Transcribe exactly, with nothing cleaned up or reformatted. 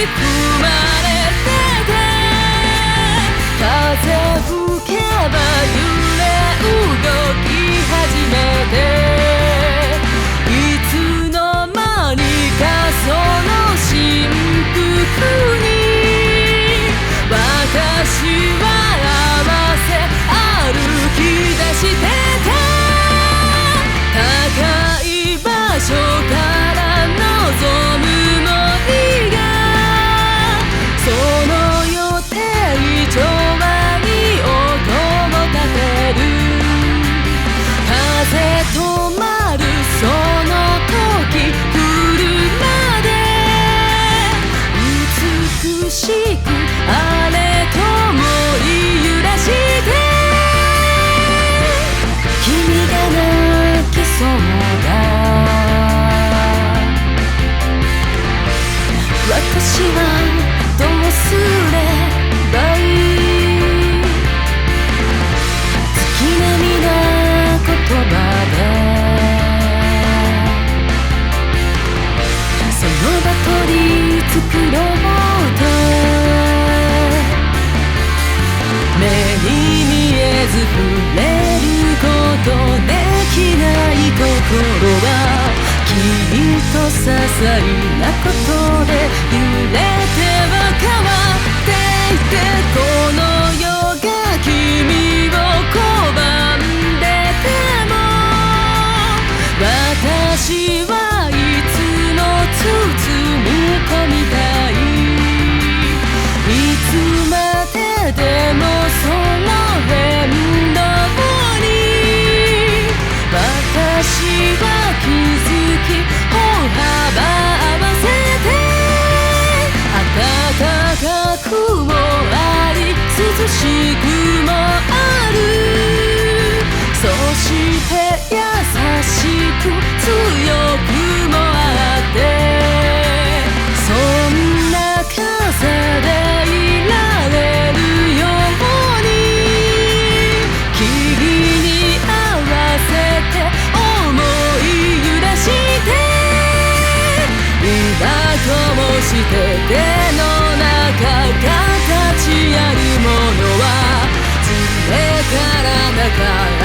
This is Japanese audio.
し組まれてて、風吹けば揺れ動き始めて、いつの間にかその振幅に私は合わせ歩き出してた。高い場所から望む森がその予定調和に音を立てる。風止まるその時車で美しくあれとも揺らして君が泣きそうだ。私はどうすればいい。月並みな言葉でその場取り繕おうと、目に見えず触れることできない心はきっと些細なことで揺れては変わっていて、この世が君を拒んでても私はいつも包み込みたい。いつまででもその変動に私は気づき歩幅合わせて、暖かくもあり涼しくもある。そして優しく強くもあって、そんな風でいられるように君に合わせて思い揺らして、今ともして手の中形あるものは爪から中へ